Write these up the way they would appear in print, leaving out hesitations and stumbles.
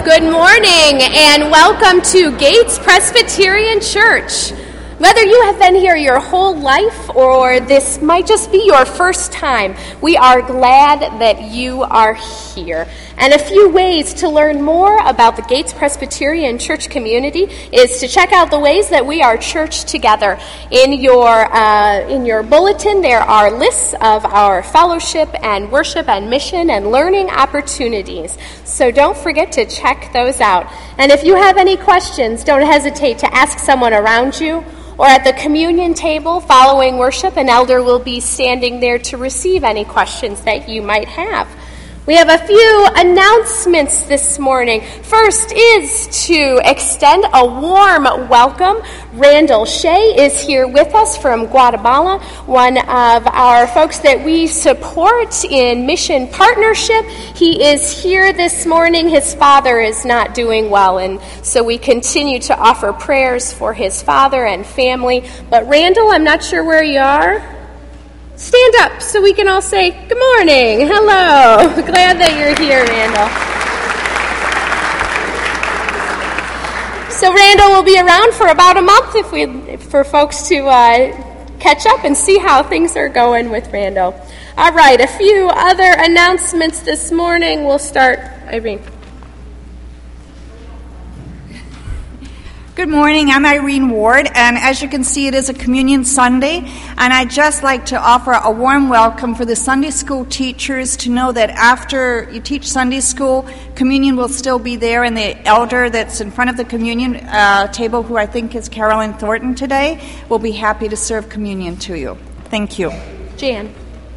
Good morning and welcome to Gates Presbyterian Church. Whether you have been here your whole life or this might just be your first time, we are glad that you are here. And a few ways to learn more about the Gates Presbyterian Church community is to check out the ways that we are church together. In your bulletin, there are lists of our fellowship and worship and mission and learning opportunities. So don't forget to check those out. And if you have any questions, don't hesitate to ask someone around you. Or at the communion table following worship, an elder will be standing there to receive any questions that you might have. We have a few announcements this morning. First is to extend a warm welcome. Randall Shea is here with us from Guatemala, one of our folks that we support in mission partnership. He is here this morning. His father is not doing well, and so we continue to offer prayers for his father and family. But Randall, I'm not sure where you are. Stand up so we can all say good morning. Hello. Glad that you're here, Randall. So Randall will be around for about a month for folks to catch up and see how things are going with Randall. All right, a few other announcements this morning. We'll start, Irene. Good morning, I'm Irene Ward, and as you can see, it is a Communion Sunday, and I'd just like to offer a warm welcome for the Sunday school teachers to know that after you teach Sunday school, communion will still be there, and the elder that's in front of the communion table, who I think is Carolyn Thornton today, will be happy to serve communion to you. Thank you. Jan.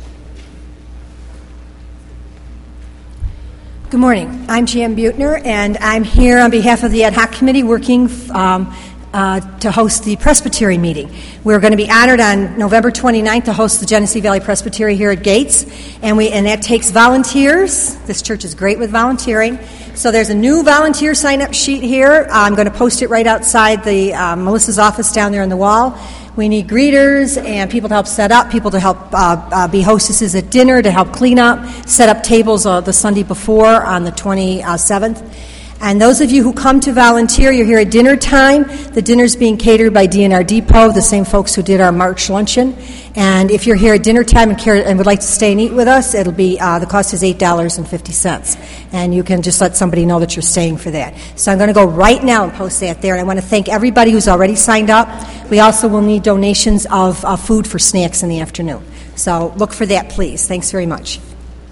Good morning. I'm Jan Butner, and I'm here on behalf of the Ad Hoc Committee working to host the Presbytery meeting. We're going to be honored on November 29th to host the Genesee Valley Presbytery here at Gates, and that takes volunteers. This church is great with volunteering. So there's a new volunteer sign-up sheet here. I'm going to post it right outside the Melissa's office down there on the wall. We need greeters and people to help set up, people to help be hostesses at dinner, to help clean up, set up tables the Sunday before on the 27th. And those of you who come to volunteer, you're here at dinner time. The dinner's being catered by DNR Depot, the same folks who did our March luncheon. And if you're here at dinner time and would like to stay and eat with us, it'll be the cost is $8.50. And you can just let somebody know that you're staying for that. So I'm going to go right now and post that there. And I want to thank everybody who's already signed up. We also will need donations of food for snacks in the afternoon. So look for that, please. Thanks very much.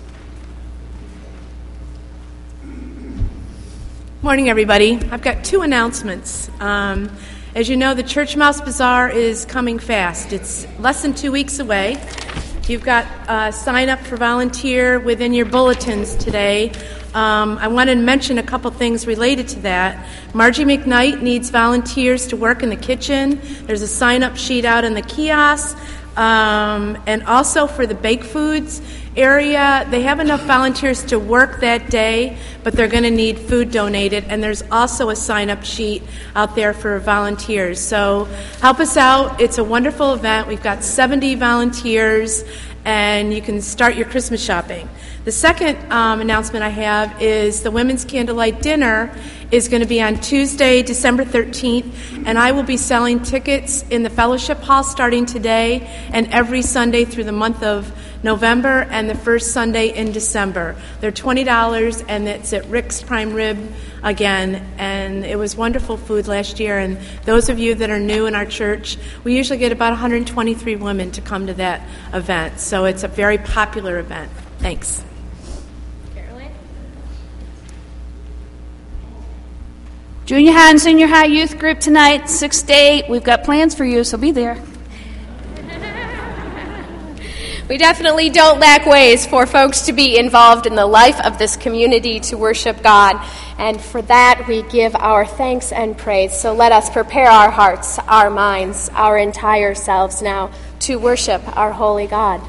Morning, everybody. I've got two announcements. As you know, the Church Mouse Bazaar is coming fast. It's less than 2 weeks away. You've got sign up for volunteer within your bulletins today. I want to mention a couple things related to that. Margie McKnight needs volunteers to work in the kitchen. There's a sign-up sheet out in the kiosk. And also for the baked foods area, they have enough volunteers to work that day, but they're going to need food donated, and there's also a sign-up sheet out there for volunteers. So help us out. It's a wonderful event. We've got 70 volunteers, and you can start your Christmas shopping. The second announcement I have is the Women's Candlelight Dinner is going to be on Tuesday, December 13th, and I will be selling tickets in the Fellowship Hall starting today and every Sunday through the month of November and the first Sunday in December. They're $20, and it's at Rick's Prime Rib again, and it was wonderful food last year. And those of you that are new in our church, we usually get about 123 women to come to that event, so it's a very popular event. Thanks. Junior high and senior high youth group tonight, 6 to 8. We've got plans for you, so be there. We definitely don't lack ways for folks to be involved in the life of this community to worship God. And for that, we give our thanks and praise. So let us prepare our hearts, our minds, our entire selves now to worship our holy God.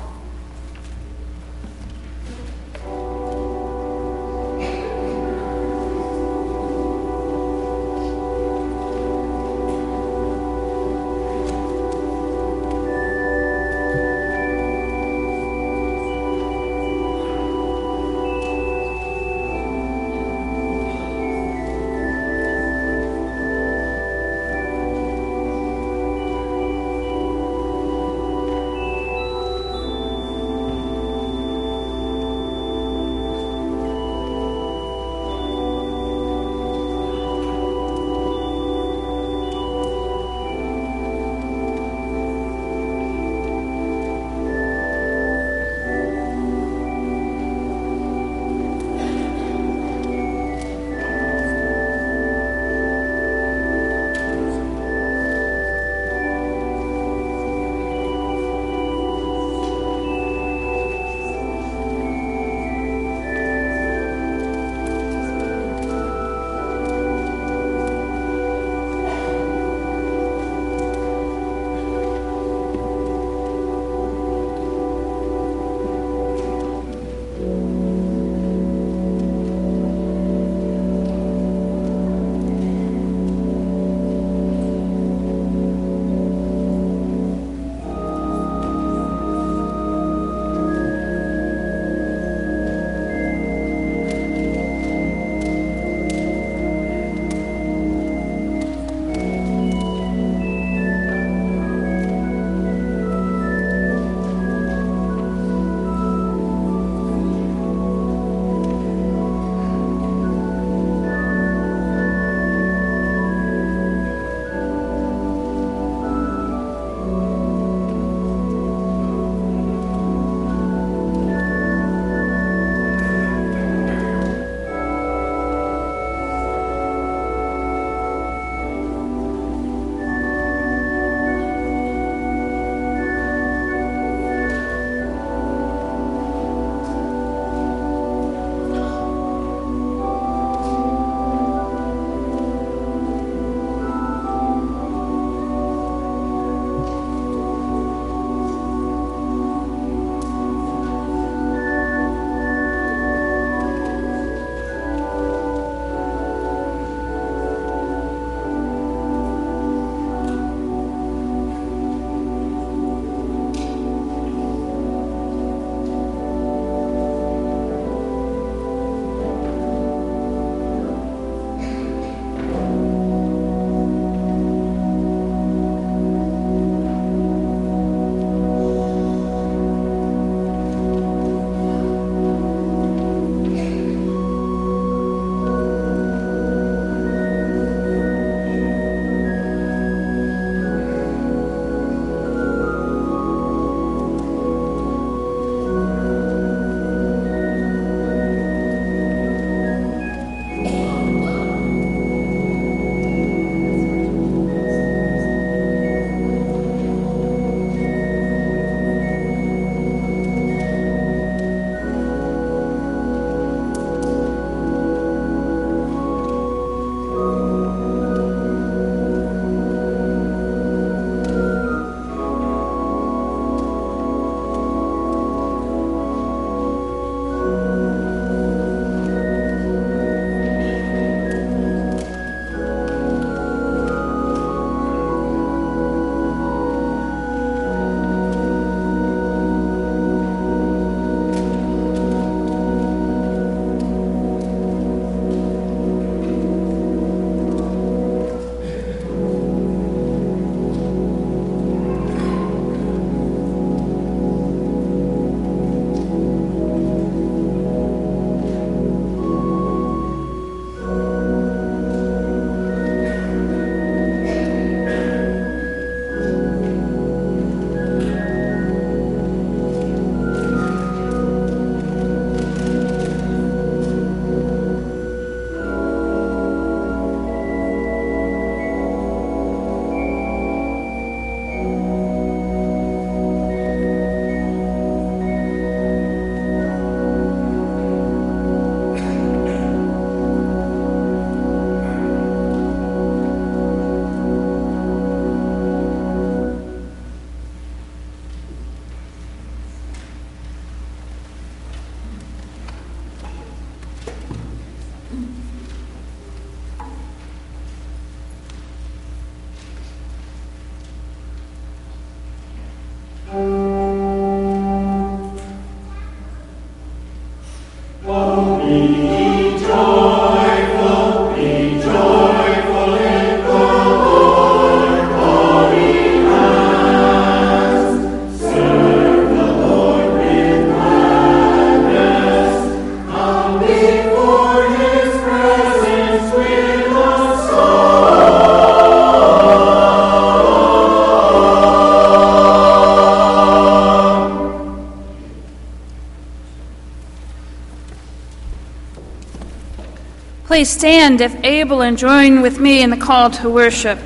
Please stand if able and join with me in the call to worship.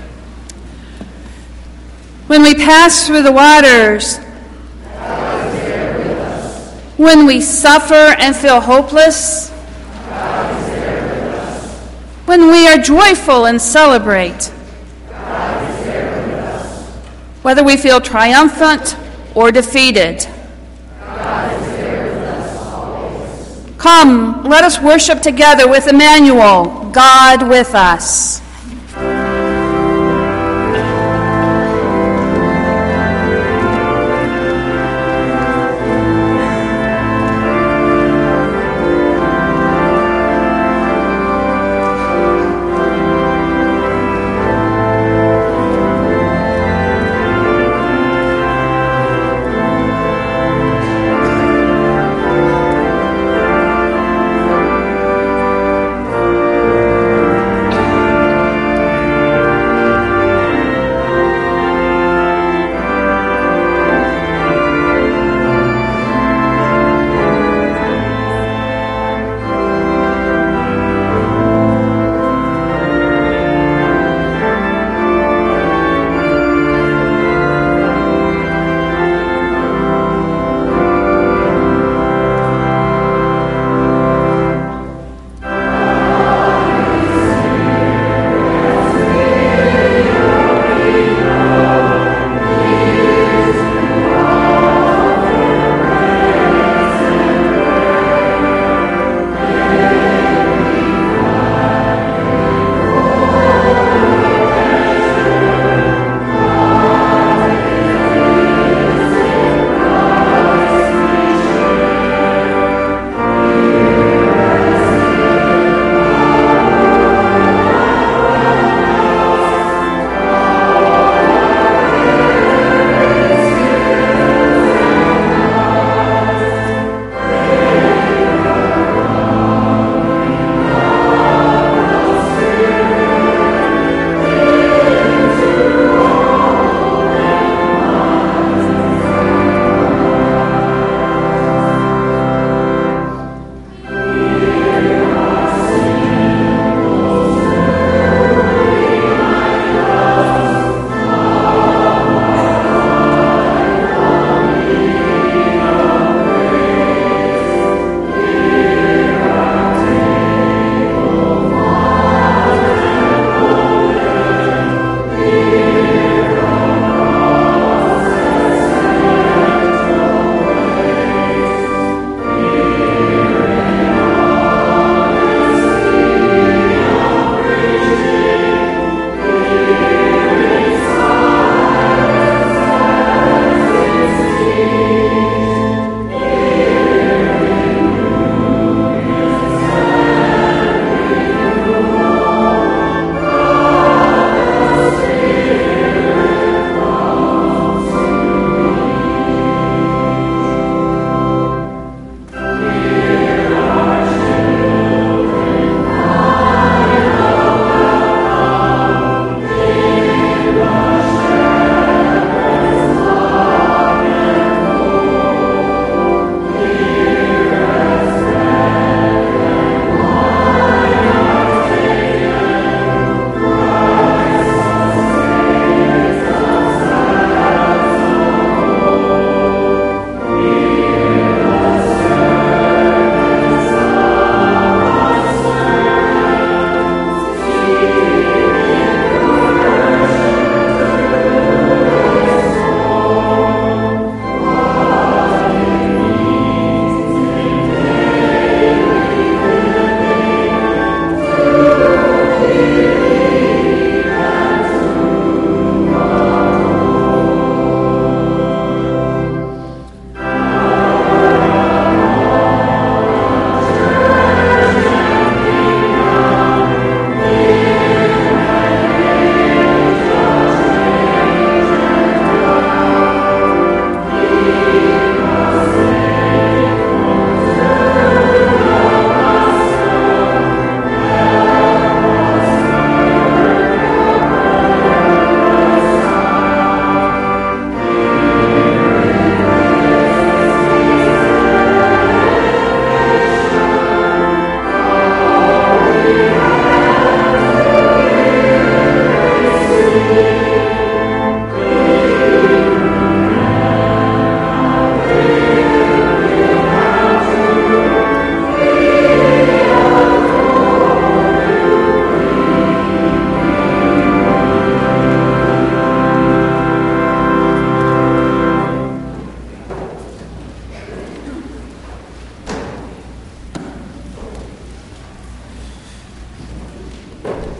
When we pass through the waters, God is there with us. when we suffer and feel hopeless, God is there with us. when we are joyful and celebrate, God is there with us. whether we feel triumphant or defeated. God is there with us always. Come, let us worship together with Emmanuel, God with us.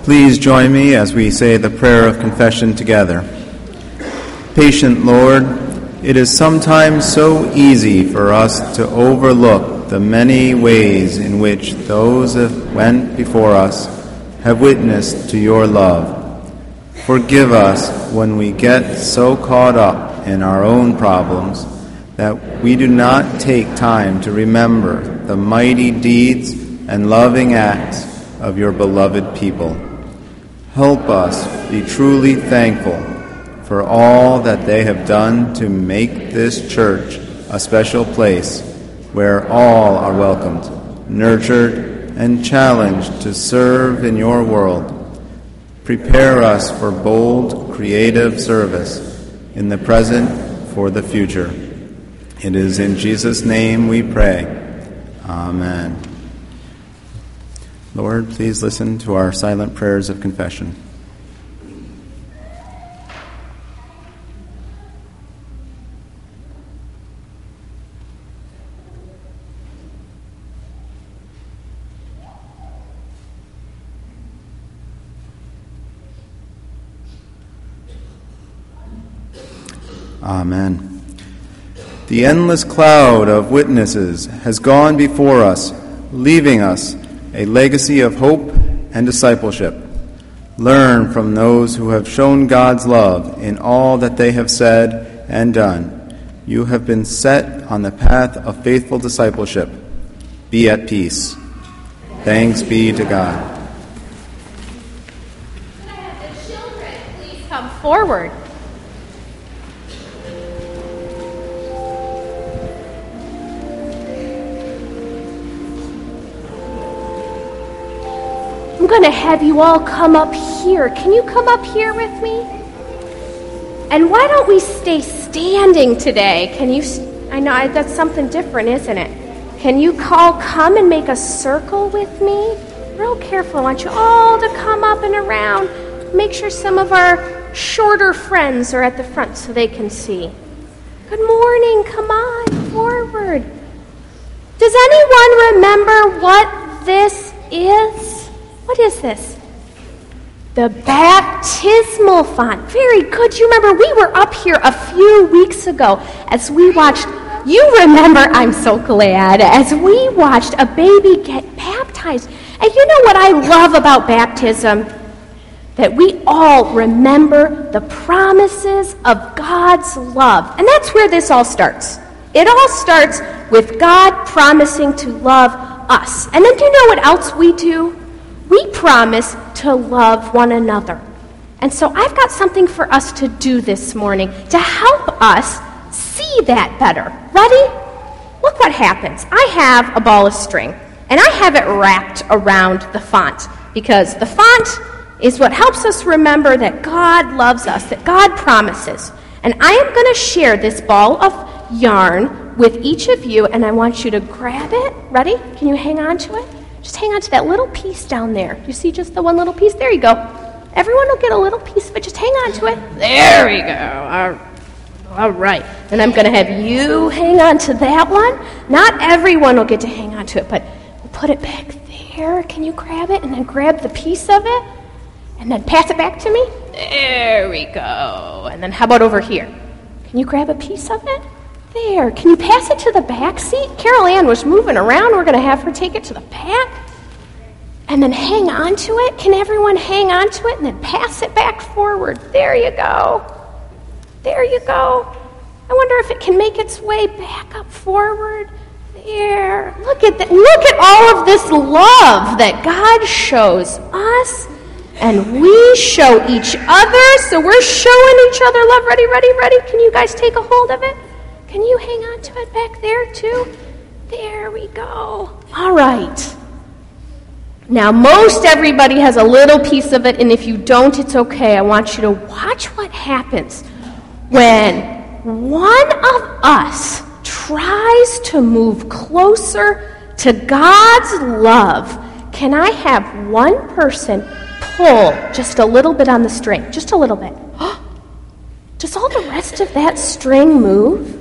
Please join me as we say the prayer of confession together. Patient Lord, it is sometimes so easy for us to overlook the many ways in which those that went before us have witnessed to your love. Forgive us when we get so caught up in our own problems that we do not take time to remember the mighty deeds and loving acts of your beloved people. Help us be truly thankful for all that they have done to make this church a special place where all are welcomed, nurtured, and challenged to serve in your world. Prepare us for bold, creative service in the present for the future. It is in Jesus' name we pray. Amen. Lord, please listen to our silent prayers of confession. Amen. The endless cloud of witnesses has gone before us, leaving us a legacy of hope and discipleship. Learn from those who have shown God's love in all that they have said and done. You have been set on the path of faithful discipleship. Be at peace. Thanks be to God. Can I have the children please come forward? I'm going to have you all come up here. Can you come up here with me? And why don't we stay standing today? Can you, I know that's something different, isn't it? Can you all come and make a circle with me? Real careful. I want you all to come up and around. Make sure some of our shorter friends are at the front so they can see. Good morning. Come on forward. Does anyone remember what this is? What is this? The baptismal font. Very good. You remember we were up here a few weeks ago as we watched, you remember, I'm so glad, as we watched a baby get baptized. And you know what I love about baptism? That we all remember the promises of God's love. And that's where this all starts. It all starts with God promising to love us. And then do you know what else we do? We promise to love one another. And so I've got something for us to do this morning to help us see that better. Ready? Look what happens. I have a ball of string, and I have it wrapped around the font, because the font is what helps us remember that God loves us, that God promises. And I am going to share this ball of yarn with each of you, and I want you to grab it. Ready? Can you hang on to it? Just hang on to that little piece down there. You see just the one little piece? There you go. Everyone will get a little piece of it. Just hang on to it. There we go. All right. And I'm going to have you hang on to that one. Not everyone will get to hang on to it, but we'll put it back there. Can you grab it and then grab the piece of it? And then pass it back to me? There we go. And then how about over here? Can you grab a piece of it? There. Can you pass it to the back seat? Carol Ann was moving around. We're going to have her take it to the back. And then hang on to it. Can everyone hang on to it and then pass it back forward? There you go. There you go. I wonder if it can make its way back up forward. There. Look at that. Look at all of this love that God shows us. And we show each other. So we're showing each other love. Ready, ready, ready. Can you guys take a hold of it? Can you hang on to it back there, too? There we go. All right. Now, most everybody has a little piece of it, and if you don't, it's okay. I want you to watch what happens when one of us tries to move closer to God's love. Can I have one person pull just a little bit on the string? Just a little bit. Does all the rest of that string move?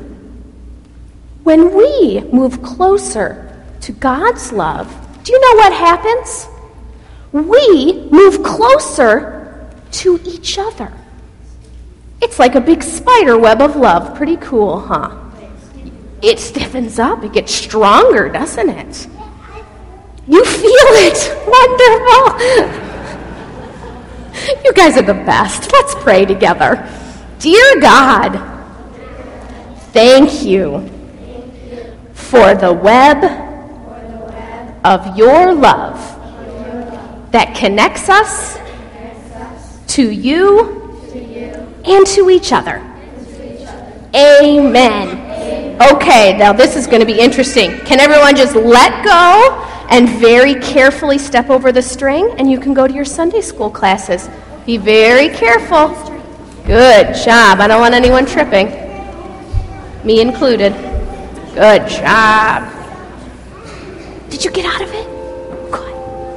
When we move closer to God's love, do you know what happens? we move closer to each other. It's like a big spider web of love. Pretty cool, huh? It stiffens up. It gets stronger, doesn't it? You feel it. Wonderful. You guys are the best. Let's pray together. Dear God, thank you for the web of your love that connects us to you and to each other. Amen. Okay, now this is going to be interesting. Can everyone just let go and very carefully step over the string, and you can go to your Sunday school classes. Be very careful. Good job. I don't want anyone tripping. Me included. Good job. Did you get out of it? Good.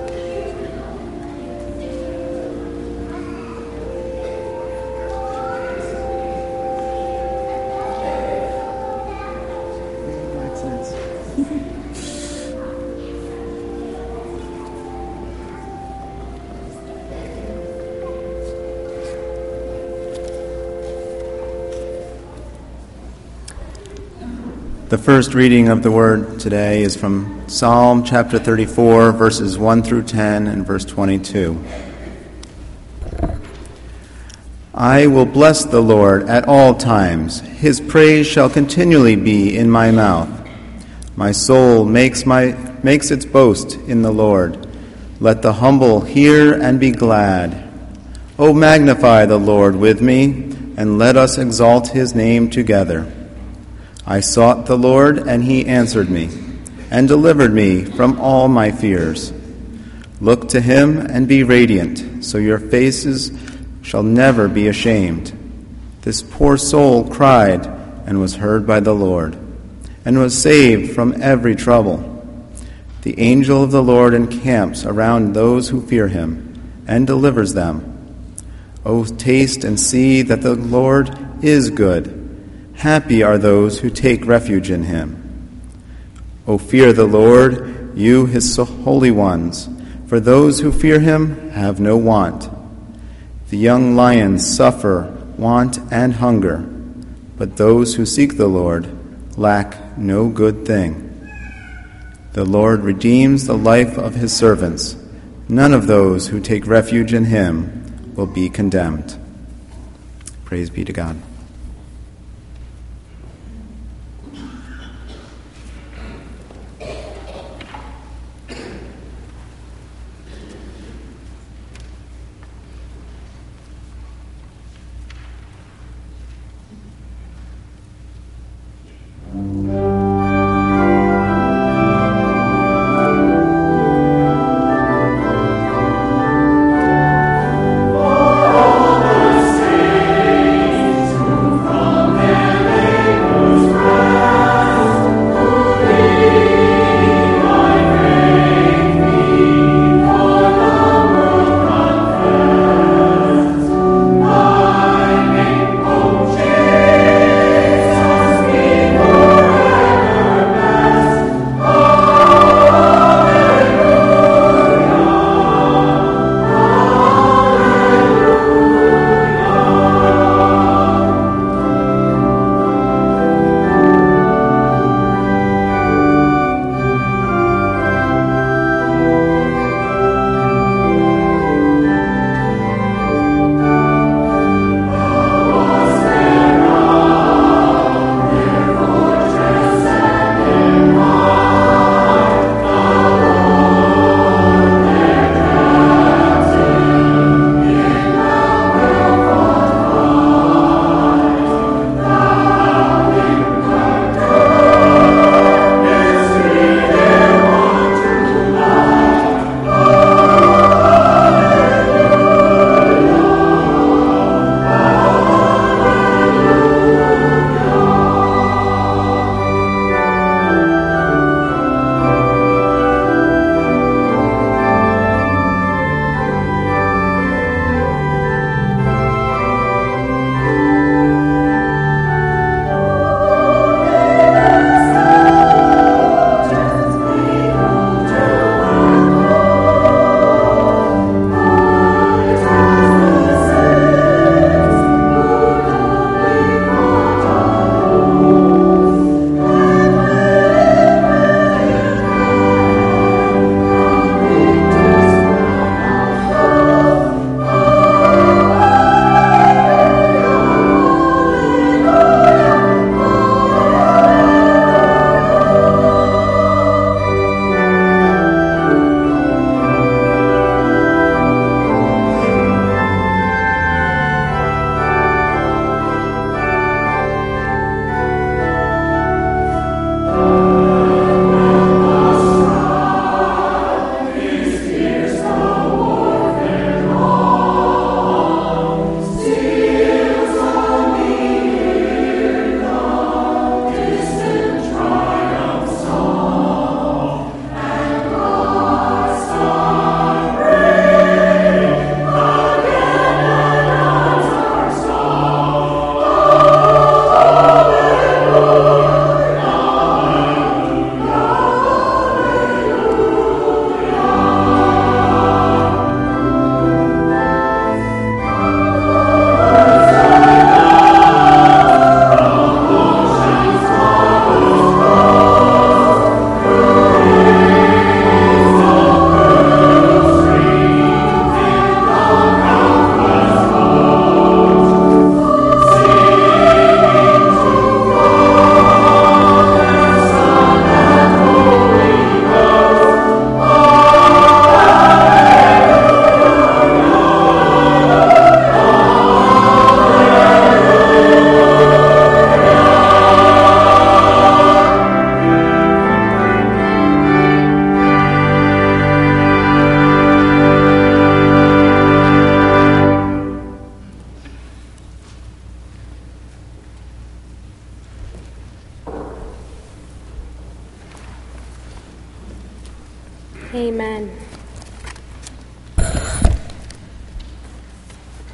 The first reading of the Word today is from Psalm chapter 34, verses 1 through 10 and verse 22. I will bless the Lord at all times. His praise shall continually be in my mouth. My soul makes its boast in the Lord. Let the humble hear and be glad. O magnify the Lord with me, and let us exalt his name together. I sought the Lord, and he answered me, and delivered me from all my fears. Look to him and be radiant, so your faces shall never be ashamed. This poor soul cried and was heard by the Lord, and was saved from every trouble. The angel of the Lord encamps around those who fear him, and delivers them. O taste and see that the Lord is good. Happy are those who take refuge in him. O fear the Lord, you his holy ones, for those who fear him have no want. The young lions suffer want and hunger, but those who seek the Lord lack no good thing. The Lord redeems the life of his servants. None of those who take refuge in him will be condemned. Praise be to God. To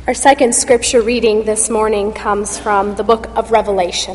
Our second scripture reading this morning comes from the book of Revelation.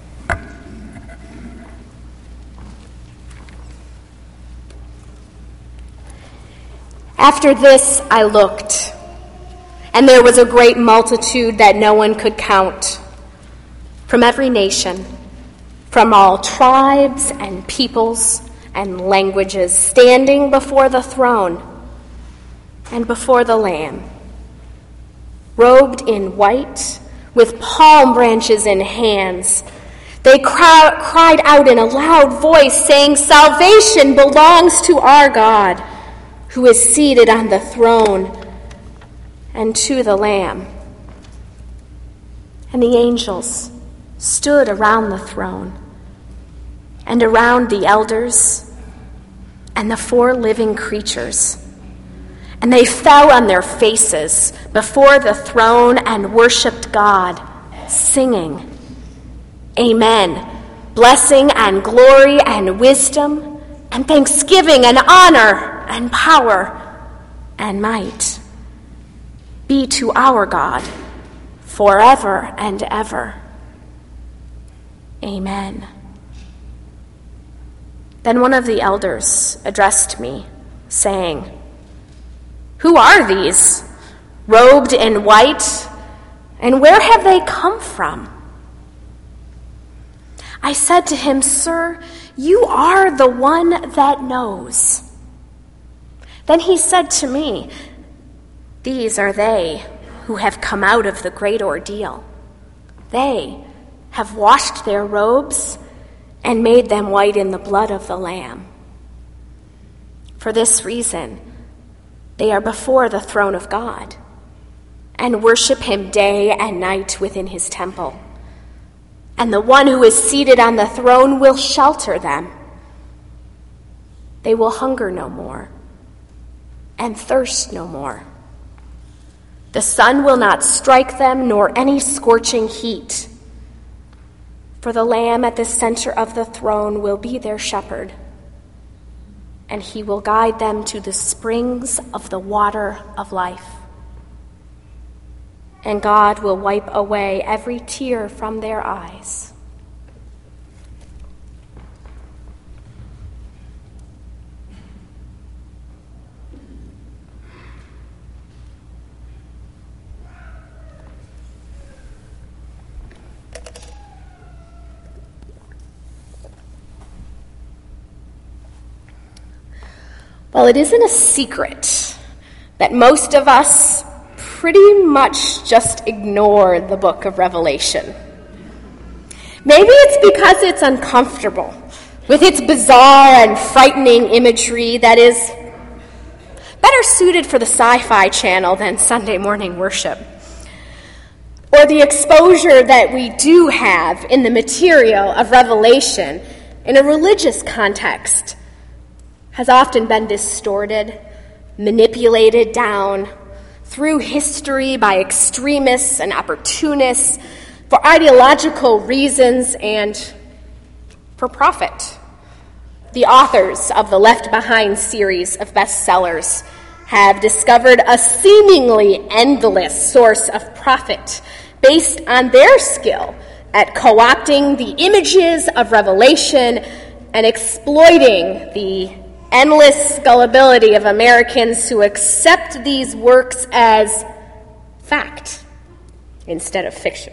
After this I looked, and there was a great multitude that no one could count, from every nation, from all tribes and peoples and languages, standing before the throne and before the Lamb, robed in white, with palm branches in hands. They cried out in a loud voice, saying, "Salvation belongs to our God, who is seated on the throne, and to the Lamb." And the angels stood around the throne, and around the elders, and the 4 living creatures. And they fell on their faces before the throne and worshiped God, singing, "Amen. Blessing and glory and wisdom and thanksgiving and honor and power and might be to our God forever and ever. Amen." Then one of the elders addressed me, saying, "Who are these, robed in white, and where have they come from?" I said to him, "Sir, you are the one that knows." Then he said to me, "These are they who have come out of the great ordeal. They have washed their robes and made them white in the blood of the Lamb. For this reason, they are before the throne of God and worship him day and night within his temple. And the one who is seated on the throne will shelter them. They will hunger no more and thirst no more. The sun will not strike them, nor any scorching heat. For the Lamb at the center of the throne will be their shepherd, and he will guide them to the springs of the water of life. And God will wipe away every tear from their eyes. Well, it isn't a secret that most of us pretty much just ignore the book of Revelation. Maybe it's because it's uncomfortable with its bizarre and frightening imagery that is better suited for the Sci-Fi Channel than Sunday morning worship. Or the exposure that we do have in the material of Revelation in a religious context has often been distorted, manipulated down through history by extremists and opportunists for ideological reasons and for profit. The authors of the Left Behind series of bestsellers have discovered a seemingly endless source of profit based on their skill at co-opting the images of Revelation and exploiting the endless gullibility of Americans who accept these works as fact instead of fiction.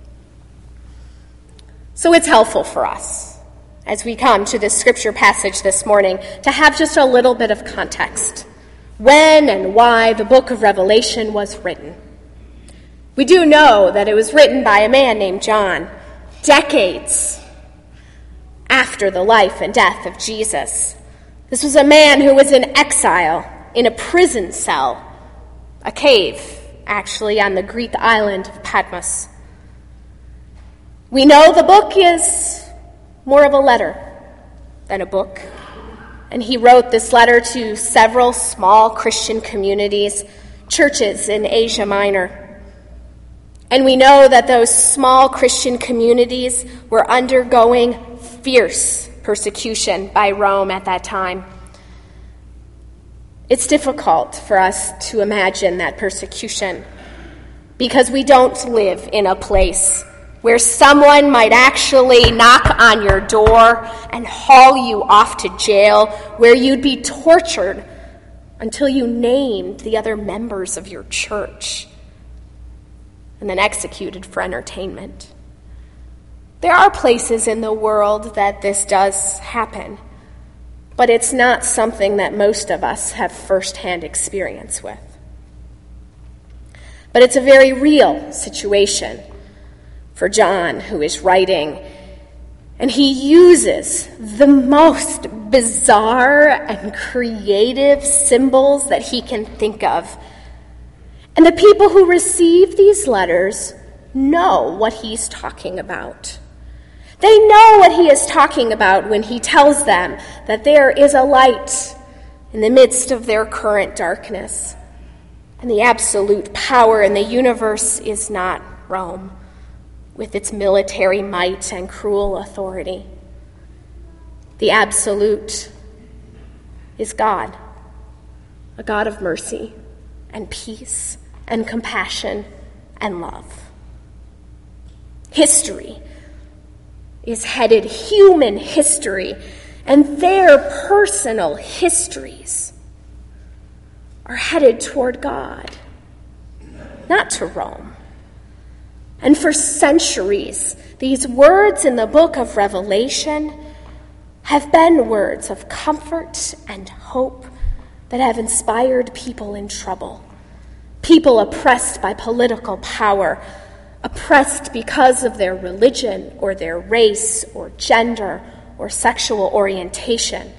So it's helpful for us, as we come to this scripture passage this morning, to have just a little bit of context. When and why the book of Revelation was written. We do know that it was written by a man named John, decades after the life and death of Jesus. This was a man who was in exile, in a prison cell, a cave, actually, on the Greek island of Patmos. We know the book is more of a letter than a book, and he wrote this letter to several small Christian communities, churches in Asia Minor. And we know that those small Christian communities were undergoing fierce persecution by Rome at that time. It's difficult for us to imagine that persecution, because we don't live in a place where someone might actually knock on your door and haul you off to jail, where you'd be tortured until you named the other members of your church and then executed for entertainment. There are places in the world that this does happen, but it's not something that most of us have firsthand experience with. But it's a very real situation for John, who is writing, and he uses the most bizarre and creative symbols that he can think of. And the people who receive these letters know what he's talking about. They know what he is talking about when he tells them that there is a light in the midst of their current darkness, and the absolute power in the universe is not Rome, with its military might and cruel authority. The absolute is God, a God of mercy and peace and compassion and love. History is headed, human history, and their personal histories are headed toward God, not to Rome. And for centuries, these words in the book of Revelation have been words of comfort and hope that have inspired people in trouble, people oppressed by political power, oppressed because of their religion or their race or gender or sexual orientation.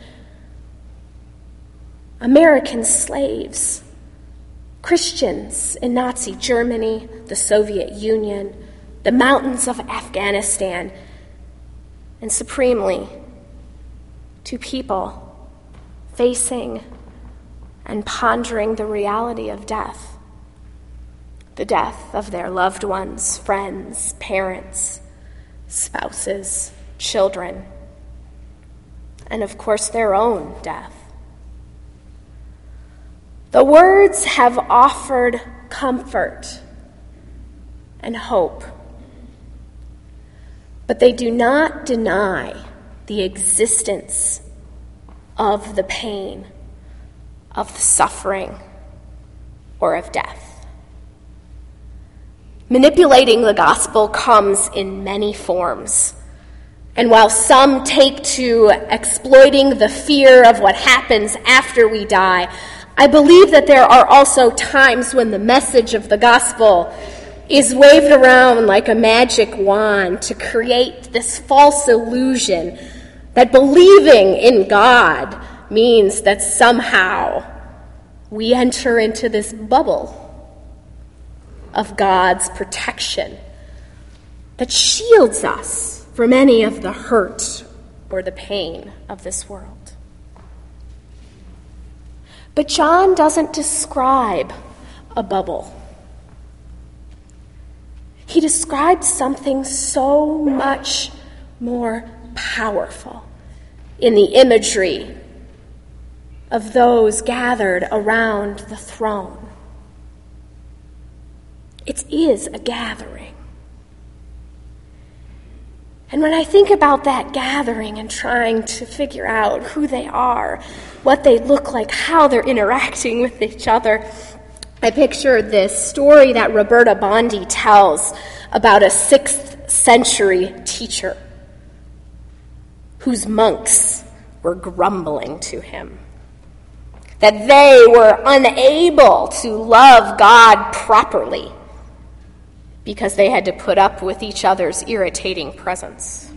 American slaves, Christians in Nazi Germany, the Soviet Union, the mountains of Afghanistan, and supremely to people facing and pondering the reality of death, the death of their loved ones, friends, parents, spouses, children, and of course their own death. The words have offered comfort and hope, but they do not deny the existence of the pain, of the suffering, or of death. Manipulating the gospel comes in many forms. And while some take to exploiting the fear of what happens after we die, I believe that there are also times when the message of the gospel is waved around like a magic wand to create this false illusion that believing in God means that somehow we enter into this bubble of God's protection that shields us from any of the hurt or the pain of this world. But John doesn't describe a bubble. He describes something so much more powerful in the imagery of those gathered around the throne. It is a gathering. And when I think about that gathering and trying to figure out who they are, what they look like, how they're interacting with each other, I picture this story that Roberta Bondi tells about a 6th century teacher whose monks were grumbling to him that they were unable to love God properly because they had to put up with each other's irritating presence.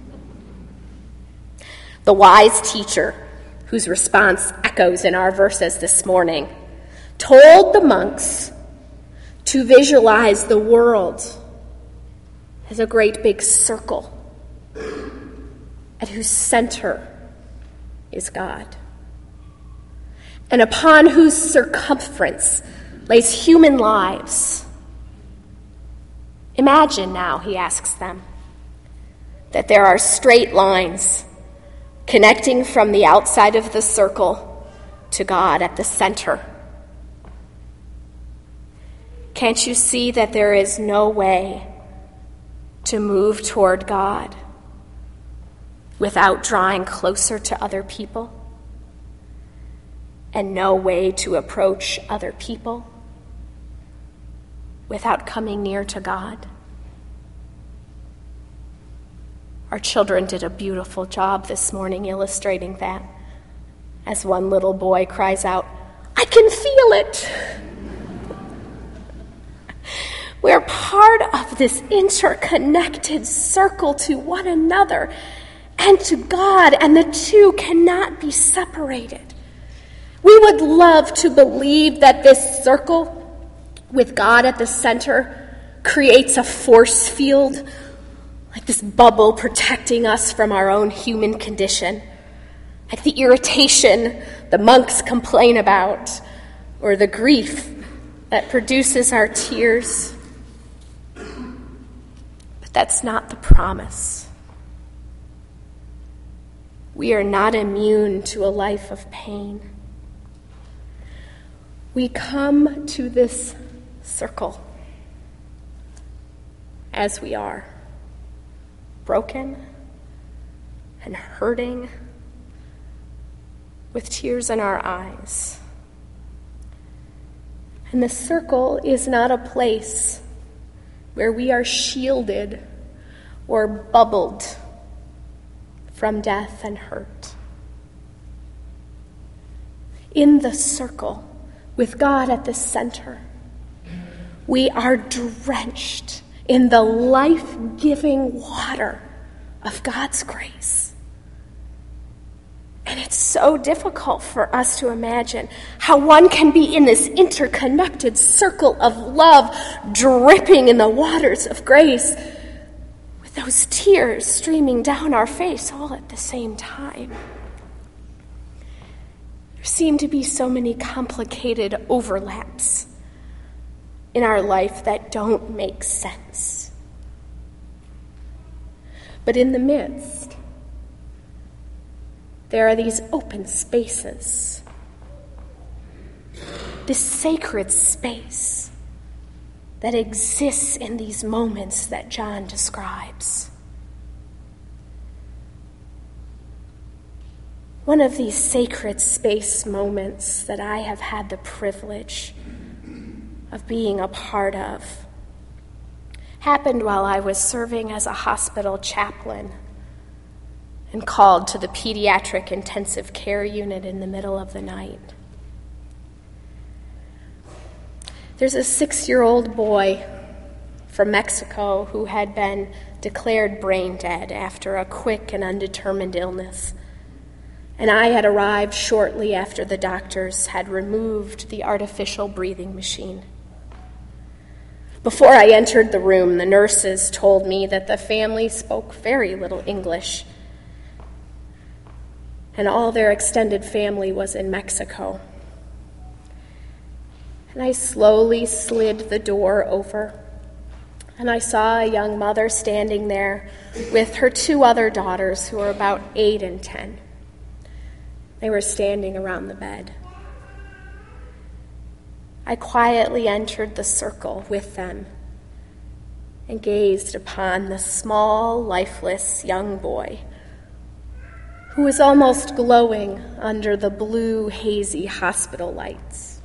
The wise teacher, whose response echoes in our verses this morning, told the monks to visualize the world as a great big circle at whose center is God, and upon whose circumference lays human lives. Imagine now, he asks them, that there are straight lines connecting from the outside of the circle to God at the center. Can't you see that there is no way to move toward God without drawing closer to other people? And no way to approach other people without coming near to God? Our children did a beautiful job this morning illustrating that, as one little boy cries out, "I can feel it!" We're part of this interconnected circle to one another and to God, and the two cannot be separated. We would love to believe that this circle, with God at the center, creates a force field, like this bubble protecting us from our own human condition, like the irritation the monks complain about, or the grief that produces our tears. But that's not the promise. We are not immune to a life of pain. We come to this circle as we are, broken and hurting, with tears in our eyes. And the circle is not a place where we are shielded or bubbled from death and hurt. In the circle, with God at the center, we are drenched in the life-giving water of God's grace. And it's so difficult for us to imagine how one can be in this interconnected circle of love, dripping in the waters of grace, with those tears streaming down our face all at the same time. There seem to be so many complicated overlaps in our life that don't make sense. But in the midst, there are these open spaces, this sacred space that exists in these moments that John describes. One of these sacred space moments that I have had the privilege of being a part of happened while I was serving as a hospital chaplain and called to the pediatric intensive care unit in the middle of the night. There's a 6-year-old boy from Mexico who had been declared brain dead after a quick and undetermined illness, and I had arrived shortly after the doctors had removed the artificial breathing machine. Before I entered the room, the nurses told me that the family spoke very little English, and all their extended family was in Mexico. And I slowly slid the door over, and I saw a young mother standing there with her 2 other daughters who were about 8 and 10. They were standing around the bed. I quietly entered the circle with them and gazed upon the small, lifeless young boy who was almost glowing under the blue, hazy hospital lights.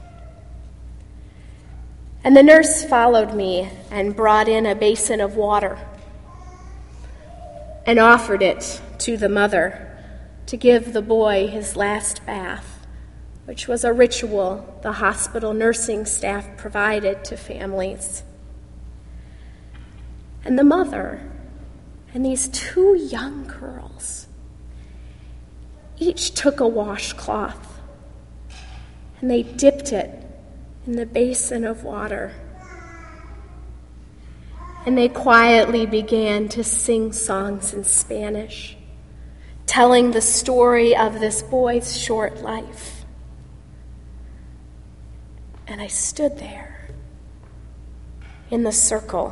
And the nurse followed me and brought in a basin of water and offered it to the mother to give the boy his last bath, which was a ritual the hospital nursing staff provided to families. And the mother and these 2 young girls each took a washcloth and they dipped it in the basin of water. And they quietly began to sing songs in Spanish, telling the story of this boy's short life. And I stood there in the circle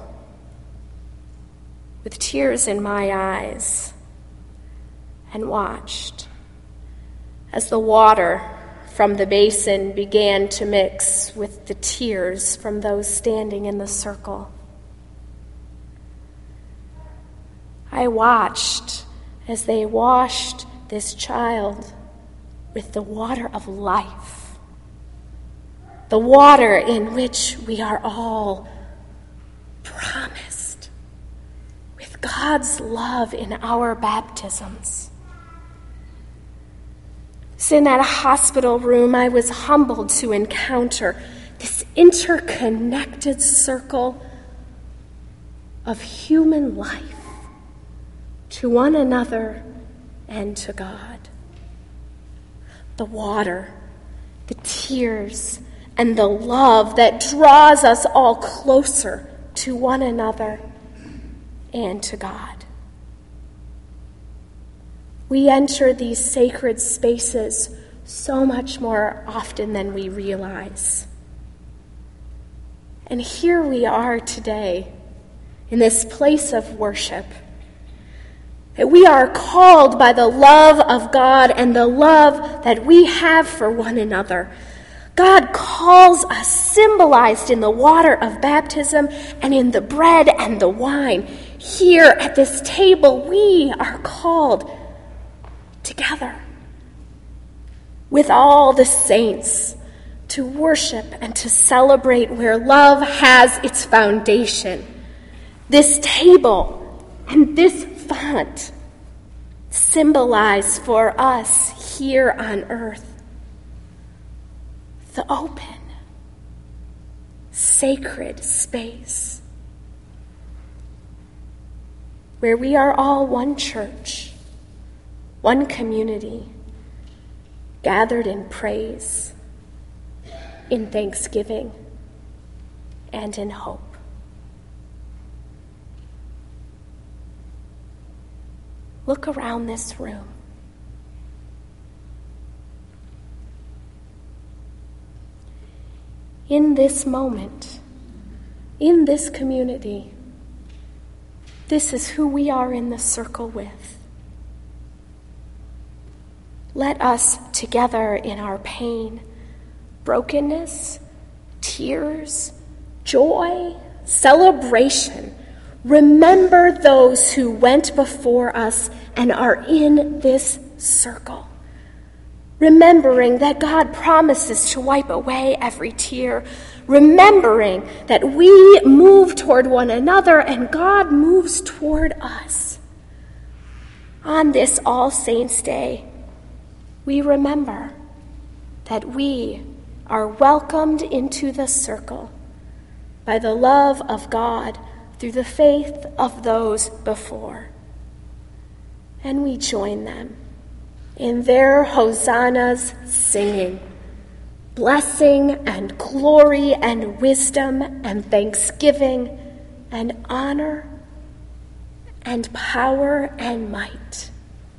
with tears in my eyes and watched as the water from the basin began to mix with the tears from those standing in the circle. I watched as they washed this child with the water of life, the water in which we are all promised with God's love in our baptisms. So in that hospital room, I was humbled to encounter this interconnected circle of human life to one another and to God. The water, the tears, and the love that draws us all closer to one another and to God. We enter these sacred spaces so much more often than we realize. And here we are today in this place of worship, that we are called by the love of God and the love that we have for one another. God calls us, symbolized in the water of baptism and in the bread and the wine. Here at this table, we are called together with all the saints to worship and to celebrate where love has its foundation. This table and this font symbolize for us here on earth the open, sacred space where we are all one church, one community, gathered in praise, in thanksgiving, and in hope. Look around this room. In this moment, in this community, this is who we are in the circle with. Let us together in our pain, brokenness, tears, joy, celebration, remember those who went before us and are in this circle. Remembering that God promises to wipe away every tear. Remembering that we move toward one another and God moves toward us. On this All Saints' Day, we remember that we are welcomed into the circle by the love of God through the faith of those before. And we join them in their hosannas singing, blessing and glory and wisdom and thanksgiving and honor and power and might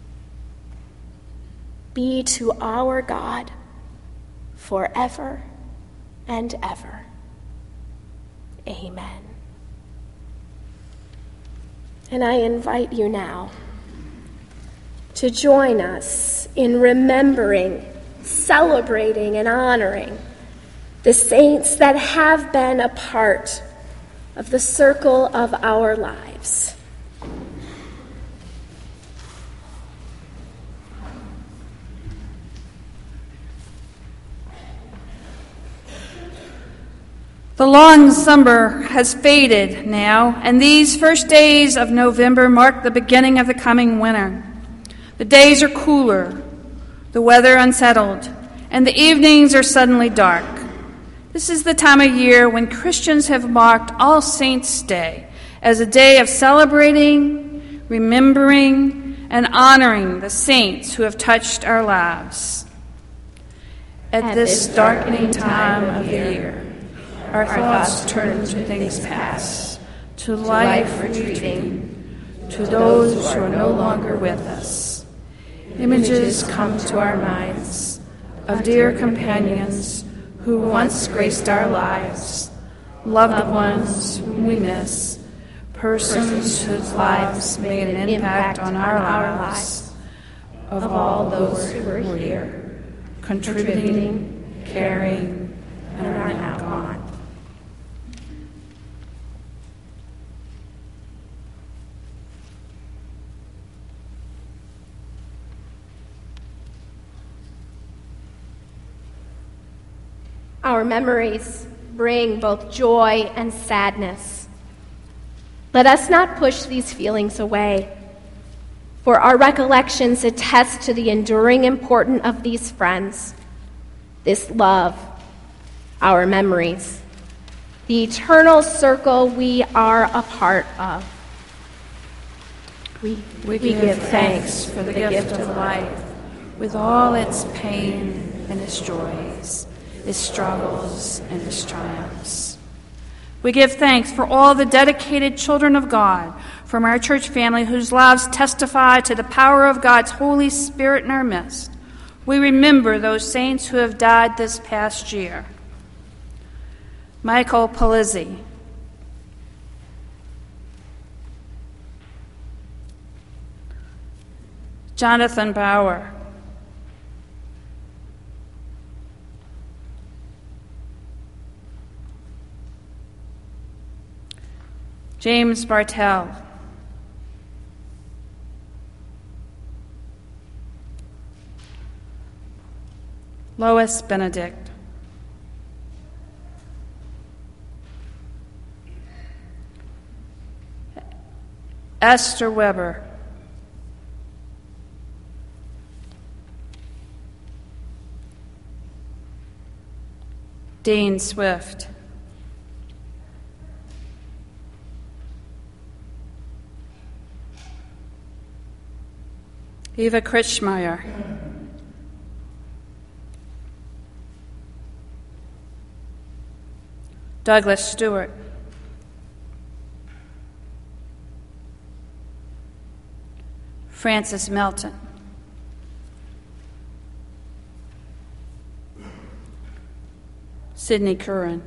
be to our God forever and ever. Amen. And I invite you now to join us in remembering, celebrating, and honoring the saints that have been a part of the circle of our lives. The long summer has faded now, and these first days of November mark the beginning of the coming winter. The days are cooler, the weather unsettled, and the evenings are suddenly dark. This is the time of year when Christians have marked All Saints' Day as a day of celebrating, remembering, and honoring the saints who have touched our lives. At this darkening time of the year, our thoughts turn to things past, to life retreating, to those who are no longer with us. Images come to our minds of dear companions who once graced our lives, loved ones whom we miss, persons whose lives made an impact on our lives. Of all those who were here, contributing, caring, and are now gone. Our memories bring both joy and sadness. Let us not push these feelings away, for our recollections attest to the enduring importance of these friends, this love, our memories, the eternal circle we are a part of. We give thanks for the gift of life, with all its pain and its joys, its struggles and its triumphs. We give thanks for all the dedicated children of God from our church family whose lives testify to the power of God's Holy Spirit in our midst. We remember those saints who have died this past year. Michael Palizzi, Jonathan Bauer, James Bartell, Lois Benedict, Esther Weber, Dean Swift, Eva Kritschmeyer, Douglas Stewart, Francis Melton, Sidney Curran,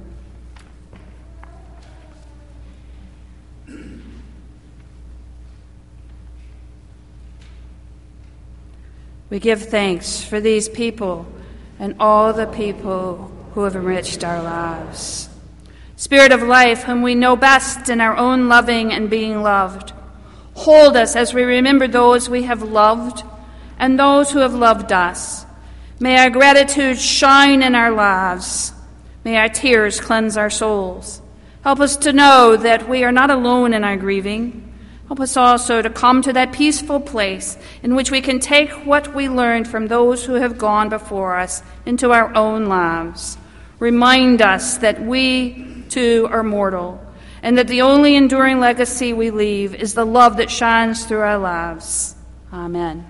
we give thanks for these people and all the people who have enriched our lives. Spirit of life, whom we know best in our own loving and being loved, hold us as we remember those we have loved and those who have loved us. May our gratitude shine in our lives. May our tears cleanse our souls. Help us to know that we are not alone in our grieving. Help us also to come to that peaceful place in which we can take what we learned from those who have gone before us into our own lives. Remind us that we, too, are mortal, and that the only enduring legacy we leave is the love that shines through our lives. Amen.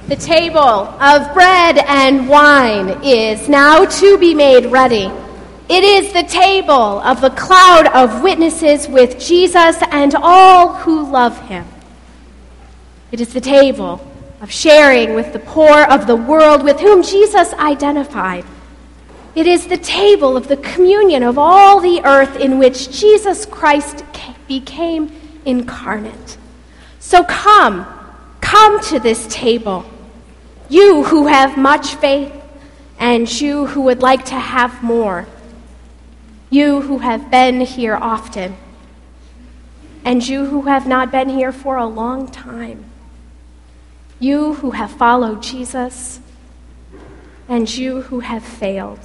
The table of bread and wine is now to be made ready. It is the table of the cloud of witnesses with Jesus and all who love him. It is the table of sharing with the poor of the world with whom Jesus identified. It is the table of the communion of all the earth in which Jesus Christ became incarnate. So come to this table, you who have much faith and you who would like to have more. You who have been here often, and you who have not been here for a long time. You who have followed Jesus, and you who have failed.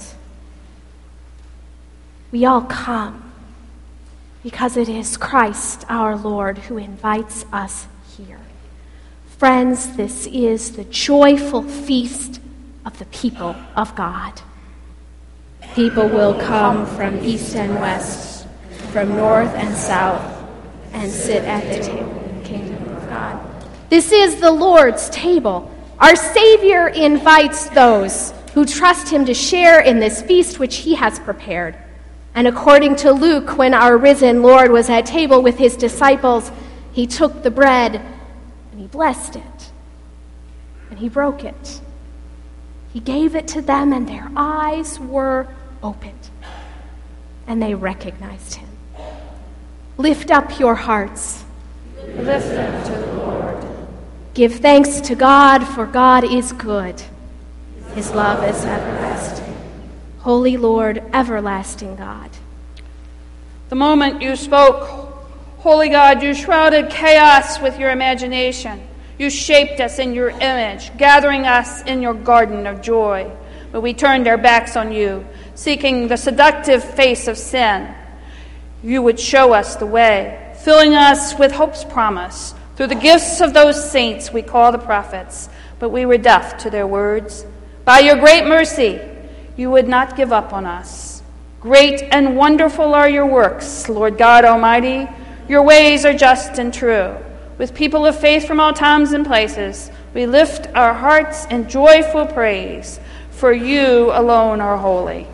We all come because it is Christ our Lord who invites us here. Friends, this is the joyful feast of the people of God. People will come from east and west, from north and south, and sit at the table in the kingdom of God. This is the Lord's table. Our Savior invites those who trust him to share in this feast which he has prepared. And according to Luke, when our risen Lord was at table with his disciples, he took the bread and he blessed it, and he broke it. He gave it to them, and their eyes were opened, and they recognized him. Lift up your hearts. Lift them to the Lord. Give thanks to God, for God is good. His love is everlasting. Holy Lord, everlasting God. The moment you spoke, Holy God, you shrouded chaos with your imagination. You shaped us in your image, gathering us in your garden of joy. But we turned our backs on you, seeking the seductive face of sin. You would show us the way, filling us with hope's promise through the gifts of those saints we call the prophets, but we were deaf to their words. By your great mercy, you would not give up on us. Great and wonderful are your works, Lord God Almighty. Your ways are just and true. With people of faith from all times and places, we lift our hearts in joyful praise, for you alone are holy.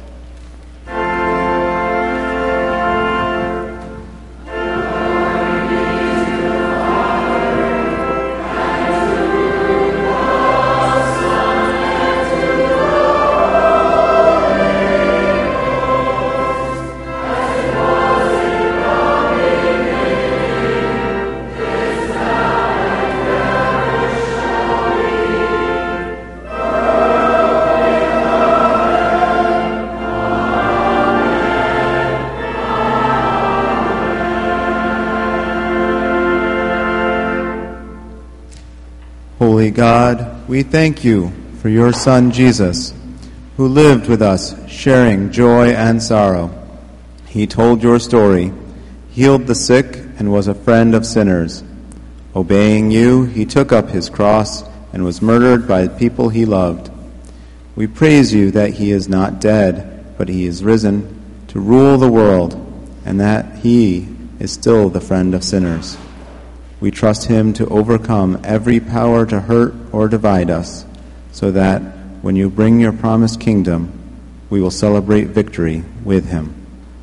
Holy God, we thank you for your Son Jesus, who lived with us, sharing joy and sorrow. He told your story, healed the sick, and was a friend of sinners. Obeying you, he took up his cross and was murdered by the people he loved. We praise you that he is not dead, but he is risen to rule the world, and that he is still the friend of sinners. We trust him to overcome every power to hurt or divide us, so that when you bring your promised kingdom, we will celebrate victory with him.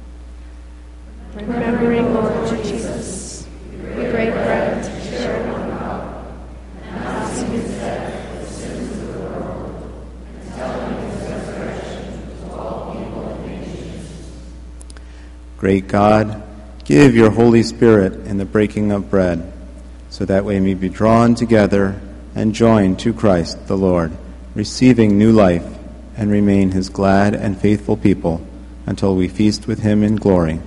Remembering Lord Jesus, we break bread to share one another, and asking his death for the sins of the world, and telling his resurrection to all people and nations. Great God, give your Holy Spirit in the breaking of bread, so that we may be drawn together and joined to Christ the Lord, receiving new life, and remain his glad and faithful people until we feast with him in glory.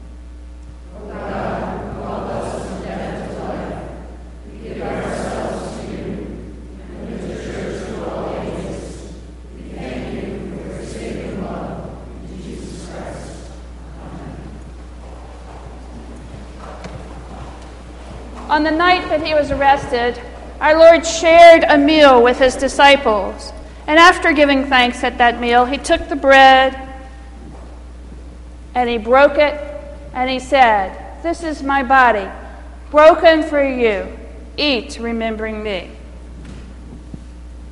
O God, who called us from death to life, we give ourselves to you, and to the church of all ages. We thank you for your saving love in Jesus Christ. Amen. On the night that he was arrested, our Lord shared a meal with his disciples. And after giving thanks at that meal, he took the bread and he broke it and he said, "This is my body, broken for you. Eat, remembering me."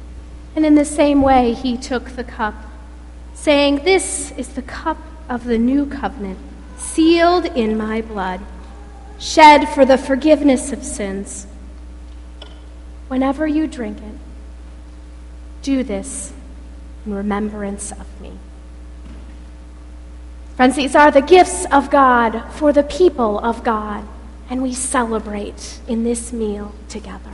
And in the same way, he took the cup, saying, "This is the cup of the new covenant, sealed in my blood, shed for the forgiveness of sins. Whenever you drink it, do this in remembrance of me." Friends, these are the gifts of God for the people of God, and we celebrate in this meal together.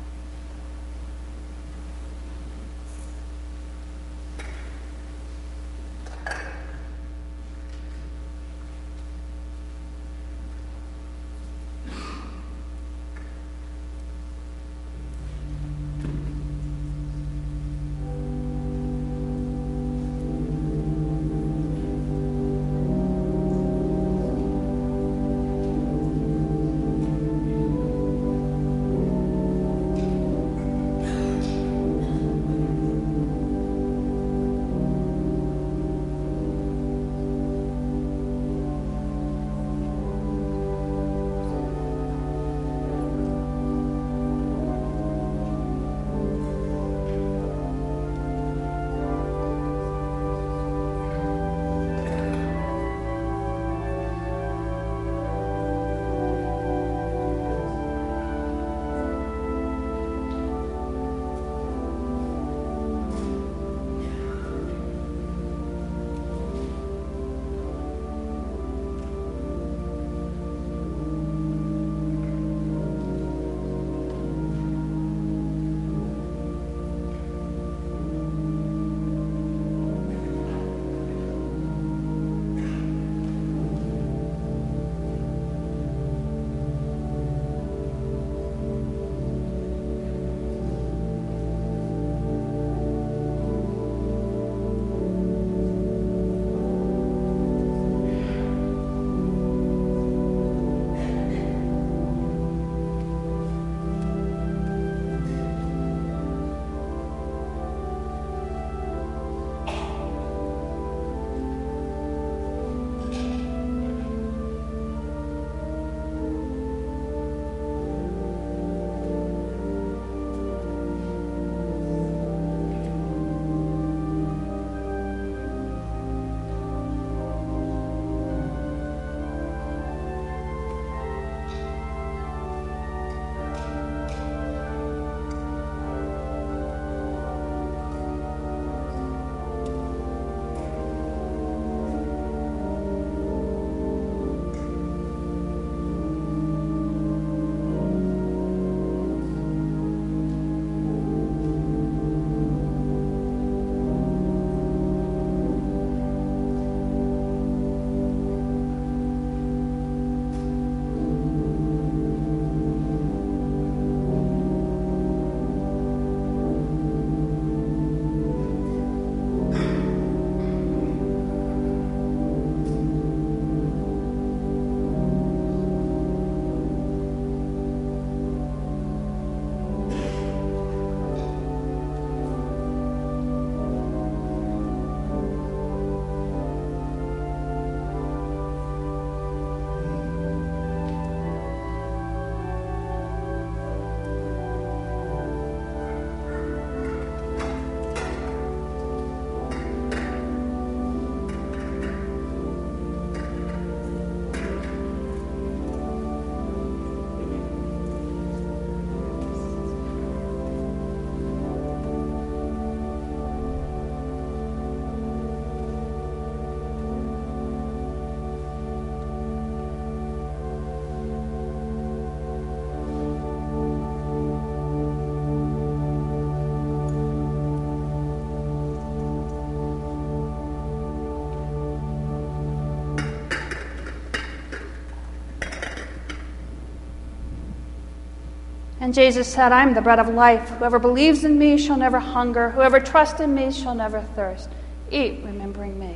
And Jesus said, "I am the bread of life. Whoever believes in me shall never hunger. Whoever trusts in me shall never thirst. Eat, remembering me."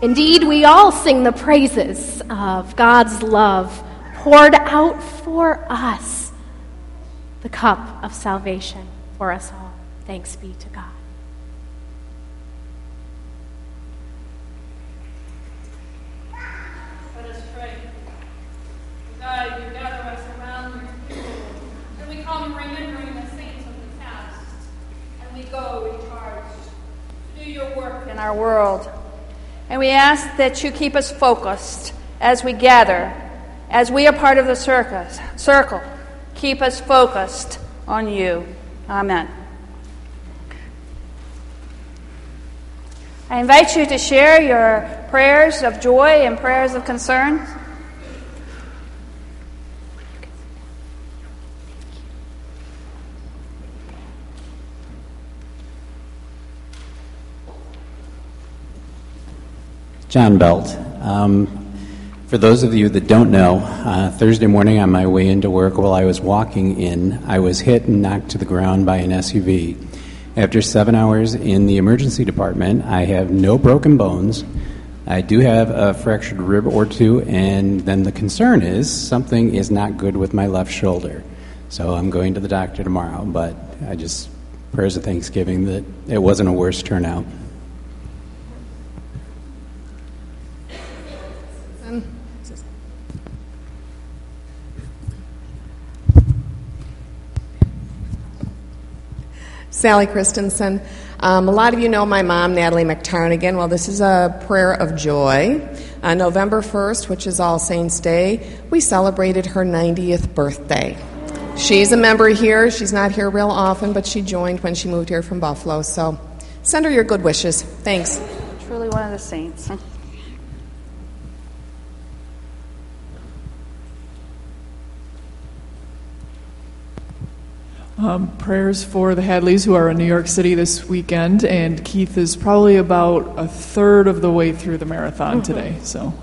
Indeed, we all sing the praises of God's love poured out for us, the cup of salvation for us all. Thanks be to God. Let us pray. God, you gather us around your table, and we come remembering the saints of the past, and we go recharged to do your work in our world. And we ask that you keep us focused as we gather, as we are part of the circle. Keep us focused on you. Amen. I invite you to share your prayers of joy and prayers of concern. John Belt. For those of you that don't know, Thursday morning on my way into work, while I was walking in, I was hit and knocked to the ground by an SUV. After 7 hours in the emergency department, I have no broken bones. I do have a fractured rib or two, and then the concern is something is not good with my left shoulder. So I'm going to the doctor tomorrow, but I just, prayers of thanksgiving that it wasn't a worse turnout. Sally Christensen. A lot of you know my mom, Natalie McTarnigan. Well, this is a prayer of joy. On November 1st, which is All Saints' Day, we celebrated her 90th birthday. She's a member here. She's not here real often, but she joined when she moved here from Buffalo. So send her your good wishes. Thanks. Truly one of the saints. Prayers for the Hadleys, who are in New York City this weekend, and Keith is probably about a third of the way through the marathon today. So,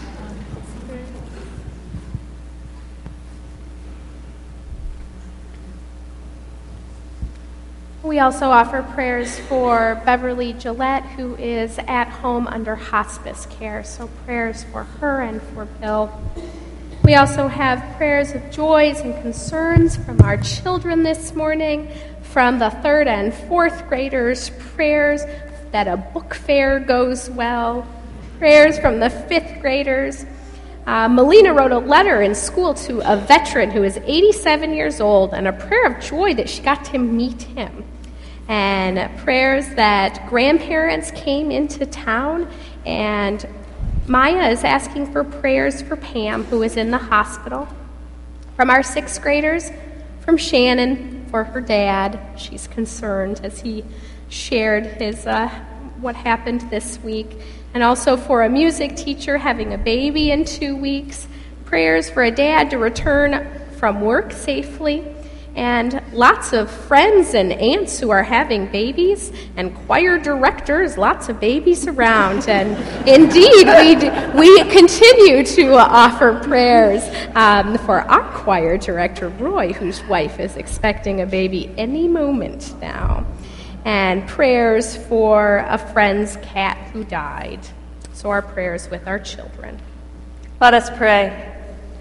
We also offer prayers for Beverly Gillette, who is at home under hospice care. So prayers for her and for Bill. We also have prayers of joys and concerns from our children this morning, from the 3rd and 4th graders, prayers that a book fair goes well, prayers from the 5th graders. Melina wrote a letter in school to a veteran who is 87 years old, and a prayer of joy that she got to meet him. And prayers that grandparents came into town, and Maya is asking for prayers for Pam, who is in the hospital. From our 6th graders, from Shannon for her dad. She's concerned as he shared his what happened this week. And also for a music teacher having a baby in 2 weeks. Prayers for a dad to return from work safely. And lots of friends and aunts who are having babies, and choir directors, lots of babies around. And indeed, we continue to offer prayers for our choir director, Roy, whose wife is expecting a baby any moment now. And prayers for a friend's cat who died. So our prayers with our children. Let us pray.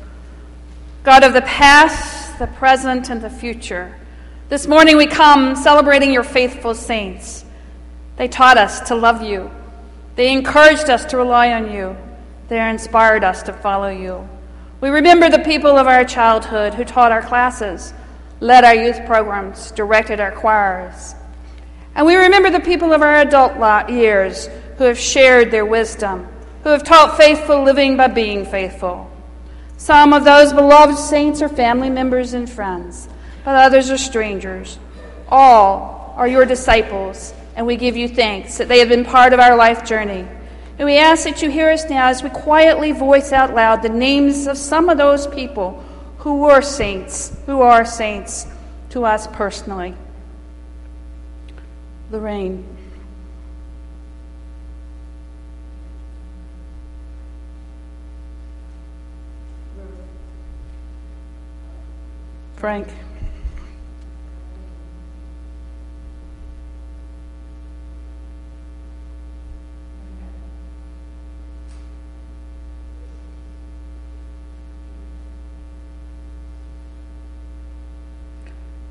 God of the past, the present, and the future, this morning we come celebrating your faithful saints. They taught us to love you. They encouraged us to rely on you. They inspired us to follow you. We remember the people of our childhood who taught our classes, led our youth programs, directed our choirs. And we remember the people of our adult years who have shared their wisdom, who have taught faithful living by being faithful. Some of those beloved saints are family members and friends, but others are strangers. All are your disciples, and we give you thanks that they have been part of our life journey. And we ask that you hear us now as we quietly voice out loud the names of some of those people who were saints, who are saints to us personally. Lorraine. Frank.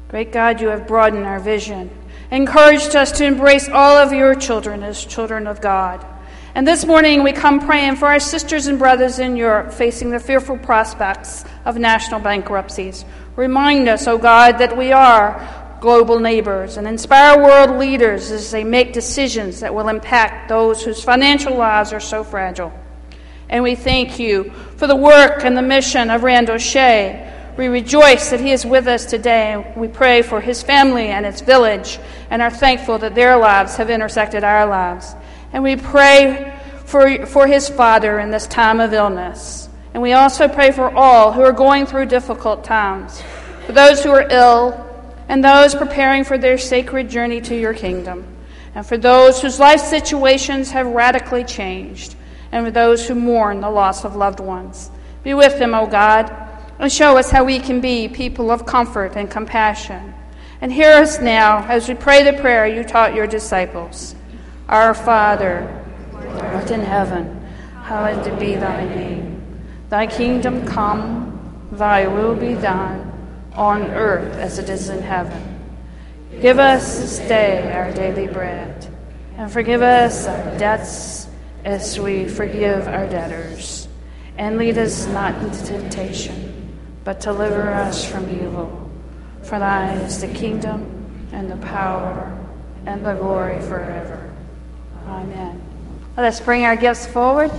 Great God, you have broadened our vision, encouraged us to embrace all of your children as children of God. And this morning we come praying for our sisters and brothers in Europe facing the fearful prospects of national bankruptcies. Remind us, O God, that we are global neighbors, and inspire world leaders as they make decisions that will impact those whose financial lives are so fragile. And we thank you for the work and the mission of Randall Shea. We rejoice that he is with us today. We pray for his family and his village and are thankful that their lives have intersected our lives. And we pray for his father in this time of illness. And we also pray for all who are going through difficult times, for those who are ill and those preparing for their sacred journey to your kingdom, and for those whose life situations have radically changed, and for those who mourn the loss of loved ones. Be with them, O God, and show us how we can be people of comfort and compassion. And hear us now as we pray the prayer you taught your disciples. Our Father, who art in heaven, hallowed be thy name. Thy kingdom come, thy will be done, on earth as it is in heaven. Give us this day our daily bread, and forgive us our debts as we forgive our debtors. And lead us not into temptation, but deliver us from evil. For thine is the kingdom, and the power, and the glory forever. Amen. Let us bring our gifts forward.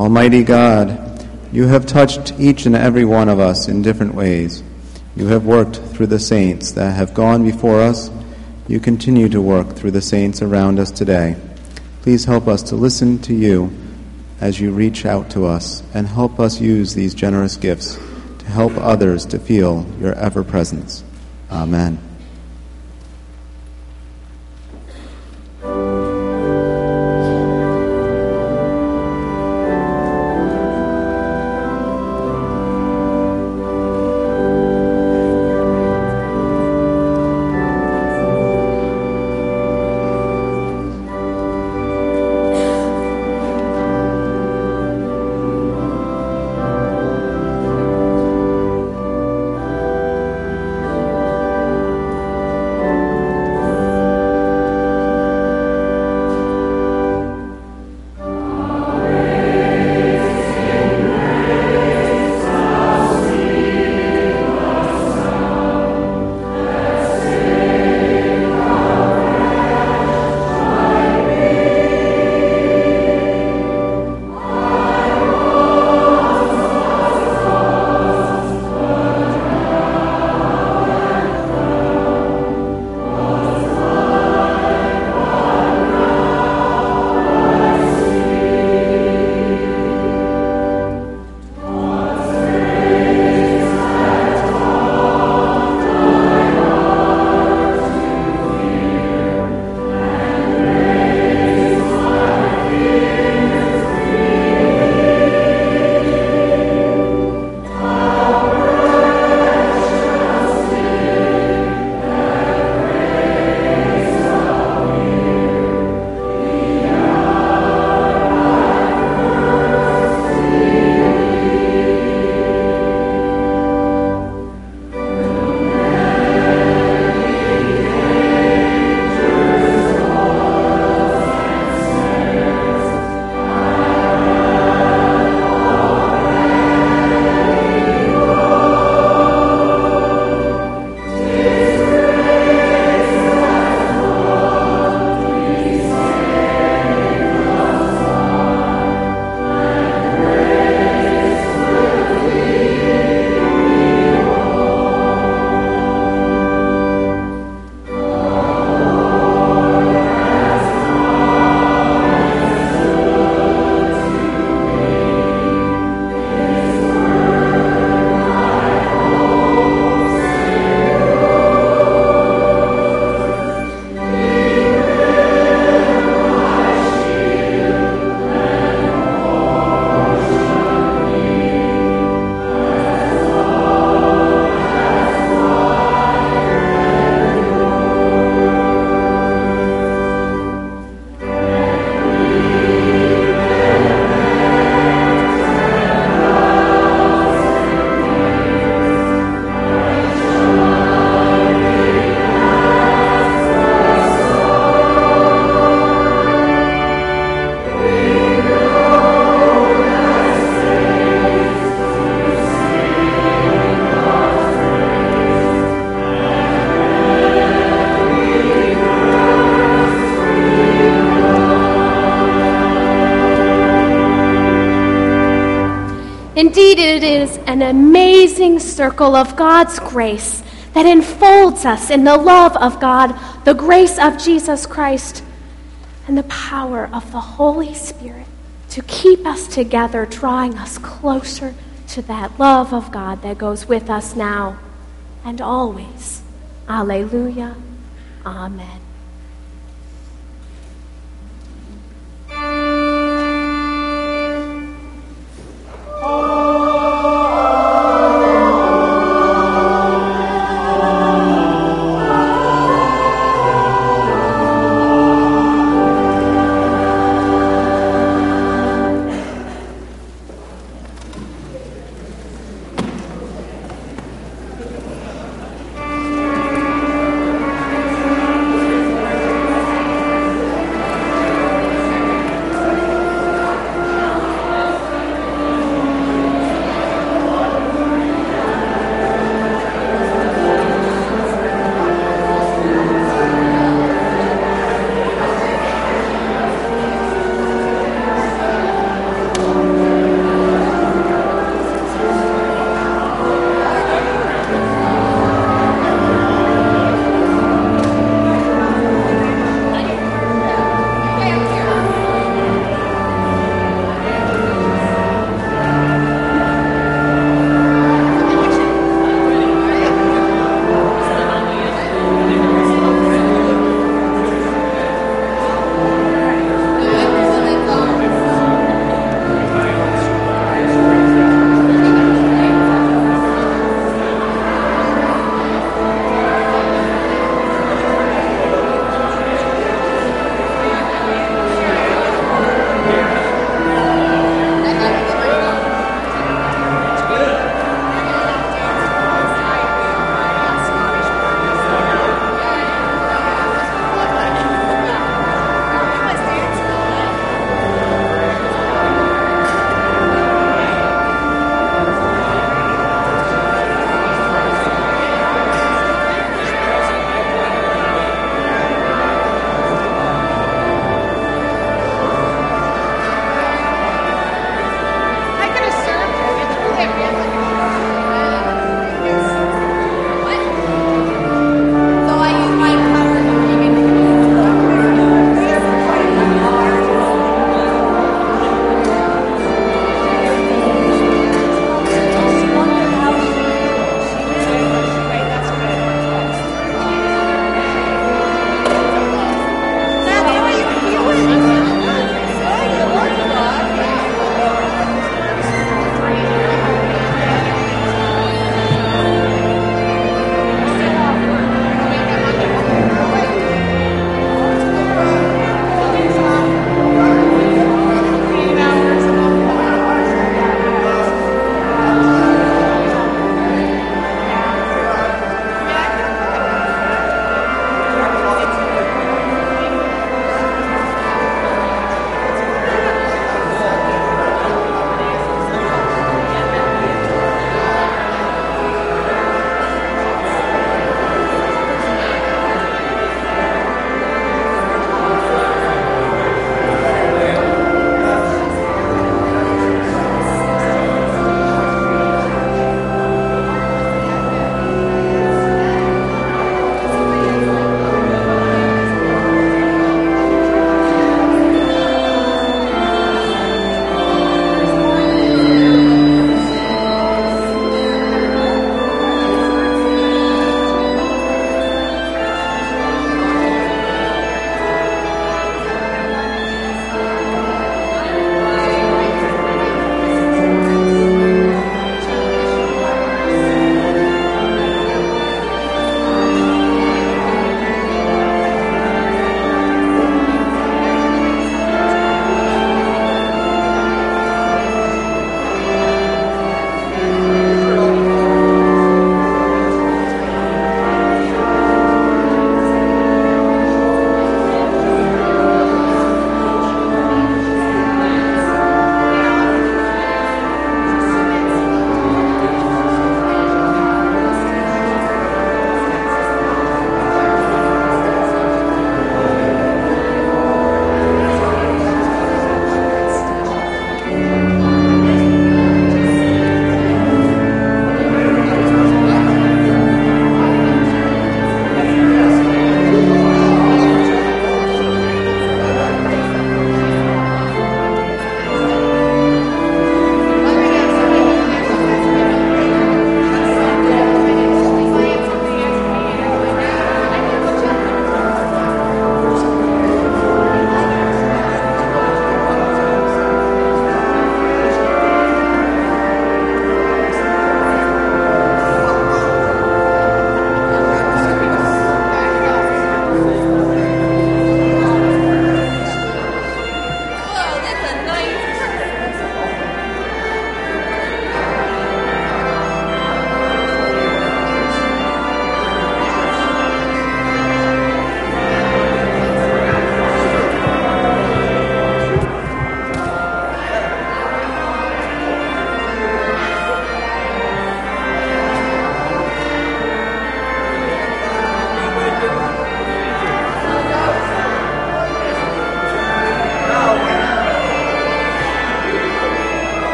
Almighty God, you have touched each and every one of us in different ways. You have worked through the saints that have gone before us. You continue to work through the saints around us today. Please help us to listen to you as you reach out to us, and help us use these generous gifts to help others to feel your ever-presence. Amen. Indeed, it is an amazing circle of God's grace that enfolds us in the love of God, the grace of Jesus Christ, and the power of the Holy Spirit to keep us together, drawing us closer to that love of God that goes with us now and always. Alleluia. Amen.